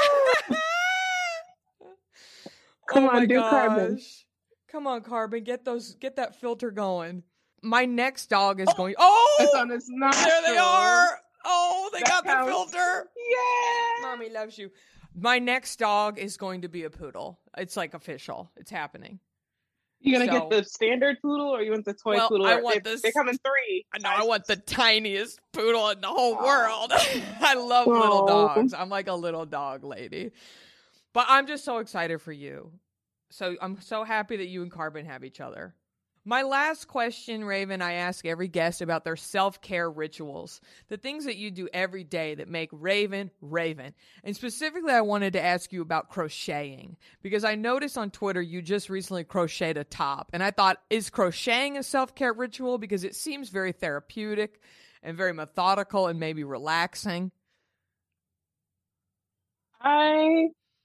Come Oh on, my do Carbon. gosh. Come on, Carbon. Get those. Get that filter going. My next dog is going. Oh, It's on its nostril. there they are. Oh, they That got counts. the filter. Yeah. Mommy loves you. My next dog is going to be a poodle. It's like official. It's happening. You gonna So- get the standard poodle, or you want the toy Well, poodle? I Or want they, this- They come in three. I know. I want the tiniest poodle in the whole Aw. world. I love little Aw. dogs. I'm like a little dog lady. But I'm just so excited for you. So I'm so happy that you and Carbon have each other. My last question, Raven, I ask every guest about their self-care rituals, the things that you do every day that make Raven, Raven. And specifically, I wanted to ask you about crocheting, because I noticed on Twitter you just recently crocheted a top. And I thought, is crocheting a self-care ritual? Because it seems very therapeutic and very methodical and maybe relaxing. I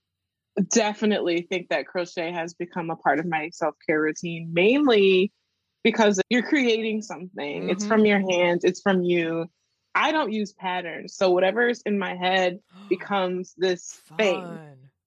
definitely think that crochet has become a part of my self-care routine, mainly because you're creating something. Mm-hmm. It's from your hands. It's from you. I don't use patterns. So whatever's in my head becomes this Fun. thing.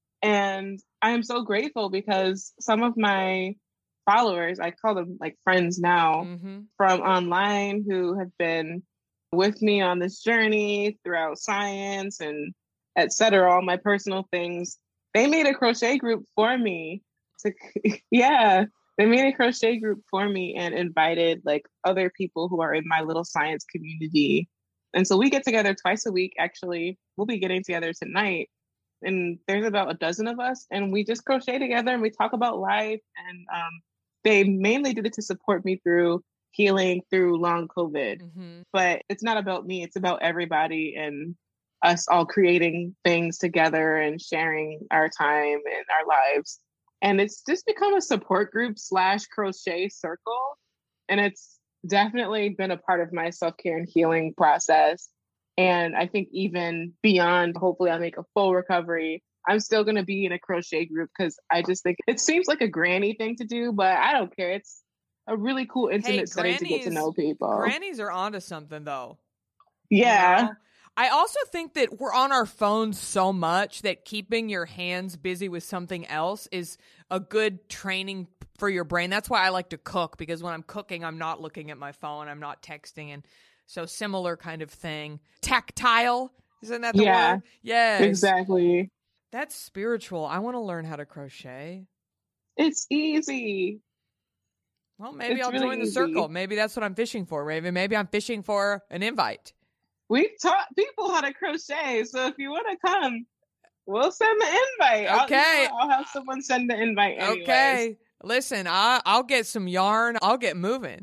And I am so grateful because some of my followers, I call them like friends now, mm-hmm. from online, who have been with me on this journey throughout science and et cetera, all my personal things. They made a crochet group for me. To, yeah, they made a crochet group for me and invited like other people who are in my little science community. And so we get together twice a week. Actually, we'll be getting together tonight. And there's about a dozen of us, and we just crochet together and we talk about life. And um, they mainly did it to support me through healing through long COVID. Mm-hmm. But it's not about me. It's about everybody and us all creating things together and sharing our time and our lives. And it's just become a support group slash crochet circle. And it's definitely been a part of my self-care and healing process. And I think even beyond, hopefully I make a full recovery, I'm still going to be in a crochet group because I just think it seems like a granny thing to do, but I don't care. It's a really cool, intimate hey, setting to get to know people. Grannies are onto something though. Yeah. You know? I also think that we're on our phones so much that keeping your hands busy with something else is a good training for your brain. That's why I like to cook, because when I'm cooking, I'm not looking at my phone. I'm not texting. And so similar kind of thing. Tactile. Isn't that the yeah, word? Yes. Exactly. That's spiritual. I want to learn how to crochet. It's easy. Well, maybe it's I'll really join the easy. circle. Maybe that's what I'm fishing for, Raven. Maybe I'm fishing for an invite. We've taught people how to crochet, so if you want to come, we'll send the invite. Okay. I'll, I'll have someone send the invite anyways. Okay. Listen, I, I'll get some yarn. I'll get moving.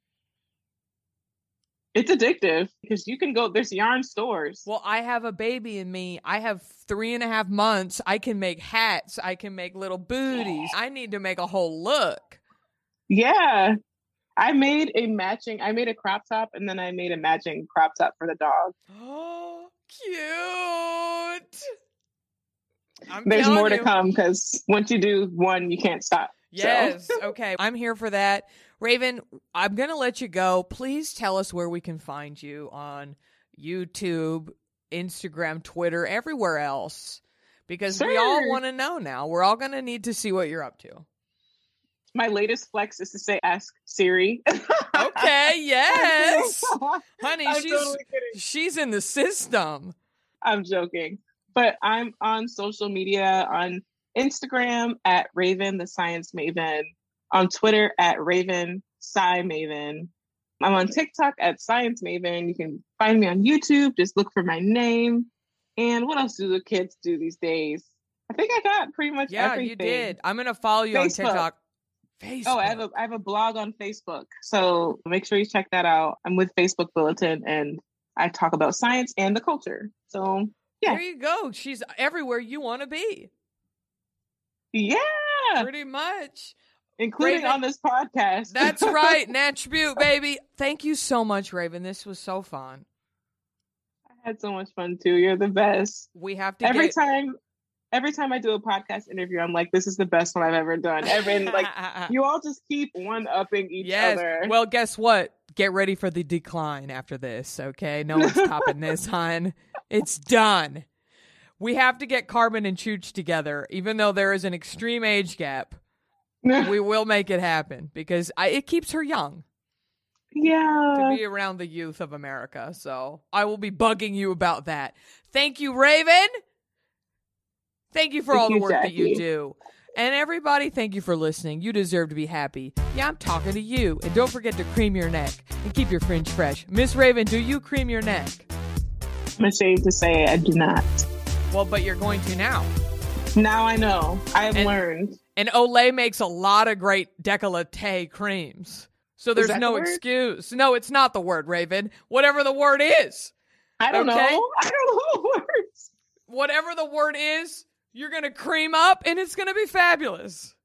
It's addictive because you can go, there's yarn stores. Well, I have a baby in me. I have three and a half months. I can make hats. I can make little booties. I need to make a whole look. Yeah. I made a matching, I made a crop top, and then I made a matching crop top for the dog. Oh, cute. I'm There's more you. to come because once you do one, you can't stop. Yes. So. Okay. I'm here for that. Raven, I'm going to let you go. Please tell us where we can find you on YouTube, Instagram, Twitter, everywhere else, because sure. we all want to know now. We're all going to need to see what you're up to. My latest flex is to say, ask Siri. Okay, yes. Honey, I'm she's totally kidding. she's in the system. I'm joking. But I'm on social media, on Instagram at Raven the Science Maven, on Twitter at Raven Sci Maven. I'm on TikTok at Science Maven. You can find me on YouTube. Just look for my name. And what else do the kids do these days? I think I got pretty much yeah, everything. You did. I'm going to follow you Facebook. on TikTok. Facebook. Oh, I have a I have a blog on Facebook. So make sure you check that out. I'm with Facebook Bulletin and I talk about science and the culture. So yeah. There you go. She's everywhere you want to be. Yeah. Pretty much. Including Raven, on this podcast. That's right. Natch Butte, baby. Thank you so much, Raven. This was so fun. I had so much fun too. You're the best. We have to every get... time every time I do a podcast interview, I'm like, this is the best one I've ever done. Every like you all just keep one upping each yes. other. Well, guess what? Get ready for the decline after this, okay? No one's topping this, hon. It's done. We have to get Carmen and Chooch together, even though there is an extreme age gap. We will make it happen because I, it keeps her young. Yeah. To be around the youth of America. So I will be bugging you about that. Thank you, Raven. Thank you for thank all the you, work Jackie. that you do. And everybody, thank you for listening. You deserve to be happy. Yeah, I'm talking to you. And don't forget to cream your neck and keep your fringe fresh. Miss Raven, do you cream your neck? I'm ashamed to say I do not. Well, but you're going to now. Now I know. I have and, learned. And Olay makes a lot of great décolleté creams. So there's no the excuse. No, it's not the word, Raven. Whatever the word is. I don't okay? know. I don't know the words. Whatever the word is, you're going to cream up and it's going to be fabulous.